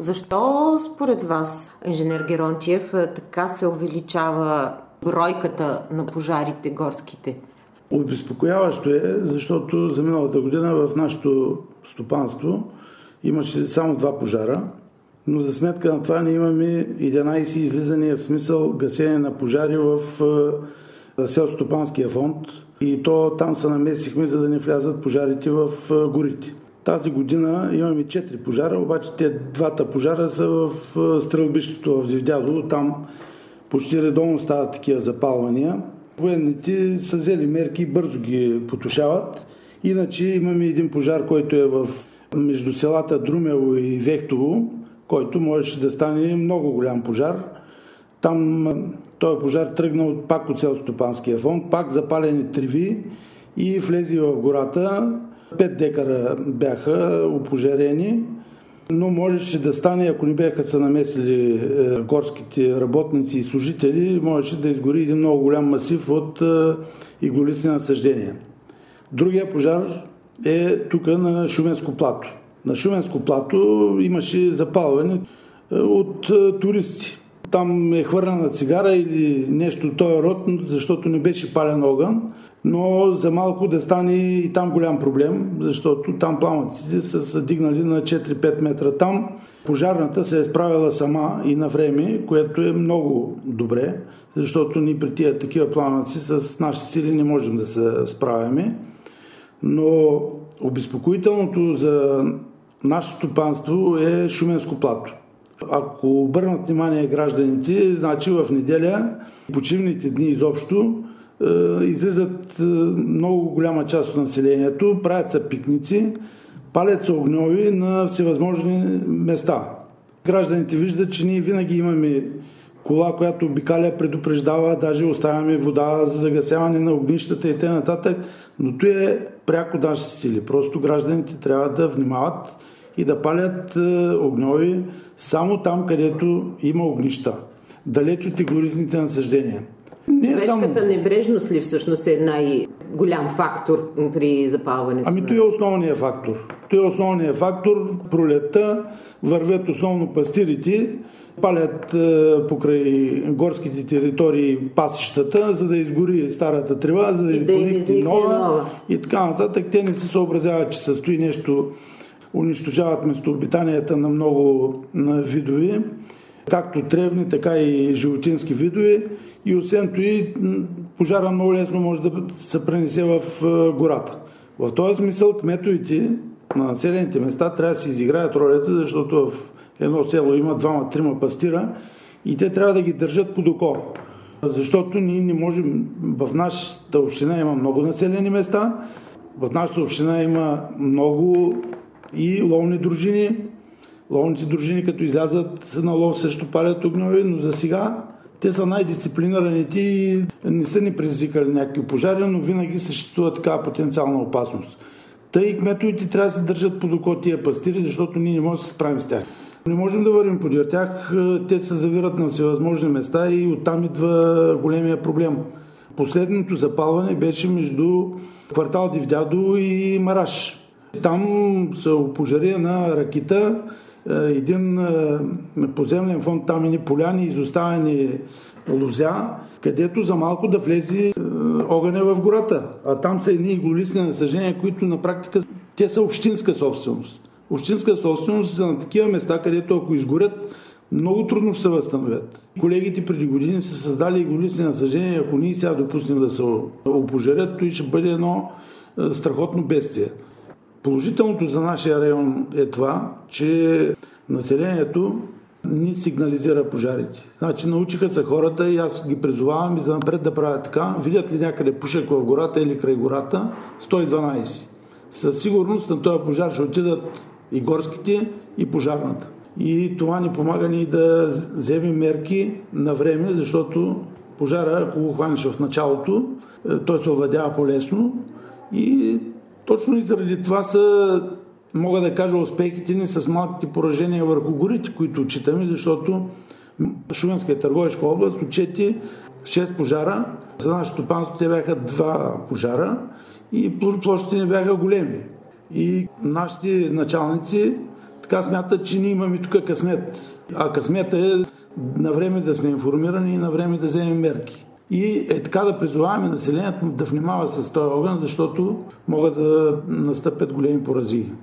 Защо според вас, инженер Геронтиев, така се увеличава бройката на пожарите горските? Обезпокояващо е, защото за миналата година в нашето стопанство имаше само 2 пожара, но за сметка на това ние имаме 11 излизания, в смисъл гасене на пожари в селскостопанския фонд, и то там се намесихме, за да не влязат пожарите в горите. Тази година имаме 4 пожара, обаче те 2 пожара са в стрелбището в Дивдядово. Там почти редовно стават такива запалвания. Военните са взели мерки и бързо ги потушават. Иначе имаме един пожар, който е между селата Друмево и Вехтово, който можеше да стане много голям пожар. Там този пожар тръгна пак от селскостопанския фонд, пак запалени треви и влезе в гората. 5 декара бяха опожарени, но можеше да стане, ако не бяха се намесили горските работници и служители, можеше да изгори един много голям масив от иглолистни насаждения. Другия пожар е тук на Шуменско плато. На Шуменско плато имаше запалване от туристи. Там е хвърляна цигара или нещо от този род, защото не беше пален огън, но за малко да стане и там голям проблем, защото там пламъците са дигнали на 4-5 метра. Там пожарната се е справила сама и на време, което е много добре, защото ние при тия такива пламъци с нашите сили не можем да се справяме. Но обезпокоителното за нашето стопанство е Шуменско плато. Ако обърнат внимание гражданите, значи в неделя, почивните дни изобщо, излизат много голяма част от населението, правят се пикници, палят се огньови на всевъзможни места. Гражданите виждат, че ние винаги имаме кола, която обикаля, предупреждава, даже оставяме вода за загасяване на огнищата и т.н. Но то е пряко нашите сили. Просто гражданите трябва да внимават и да палят огньови само там, където има огнища, далеч от иглолистните насаждения. Човешката небрежност ли всъщност е най-голям фактор при запалването? Той е основният фактор. Пролетта вървят основно пастирите, палят покрай горските територии пасищата, за да изгори старата трева, за да изгори нова и така нататък. Те не се съобразяват, че състои нещо, унищожават местообитанията на много видове, както тревни, така и животински видове, и освен това пожара много лесно може да се пренесе в гората. В този смисъл кметовете на населените места трябва да си изиграят ролята, защото в едно село има 2-3 пастира и те трябва да ги държат под око. Защото ние не можем, в нашата община има много населени места, в нашата община има много и ловни дружини. Ловните дружини, като излязат на лов, също палят огньови, но за сега те са най-дисциплинираните и не са ни предизвикали някакви пожари, но винаги съществува такава потенциална опасност. Тъй кметовете трябва да се държат под око тия пастири, защото ние не можем да се справим с тях. Не можем да вървим подир тях, те се завират на всевъзможни места и оттам идва големия проблем. Последното запалване беше между квартал Дивдядово и Мараш. Там са опожари на Ракита, един поземлен фонд, там и поляни, изоставени лозя, където за малко да влезе огъня в гората. А там са едни иглолистни насаждения, които на практика те са общинска собственост. Общинска собственост са на такива места, където ако изгорят, много трудно ще се възстановят. Колегите преди години са създали иглолистни насаждения, ако ние сега допуснем да се опожарят, то ще бъде едно страхотно бедствие. Положителното за нашия район е това, че населението ни сигнализира пожарите. Значи научиха се хората и аз ги призовавам и за напред да правят така. Видят ли някъде пушек в гората или край гората, 112. Със сигурност на този пожар ще отидат и горските, и пожарната. И това ни помага ни да вземем мерки на време, защото пожара, ако го хванеш в началото, той се овладява по-лесно и точно и заради това са, мога да кажа, успехите ни с малките поражения върху горите, които отчитаме, защото Шуменска и Търговишка област отчети 6 пожара. За нашето стопанство те бяха 2 пожара и площите не бяха големи. И нашите началници така смятат, че ние имаме тук късмет. А късмета е на време да сме информирани и на време да вземем мерки. И така да призоваваме населението да внимава с този огън, защото могат да настъпят големи поразии.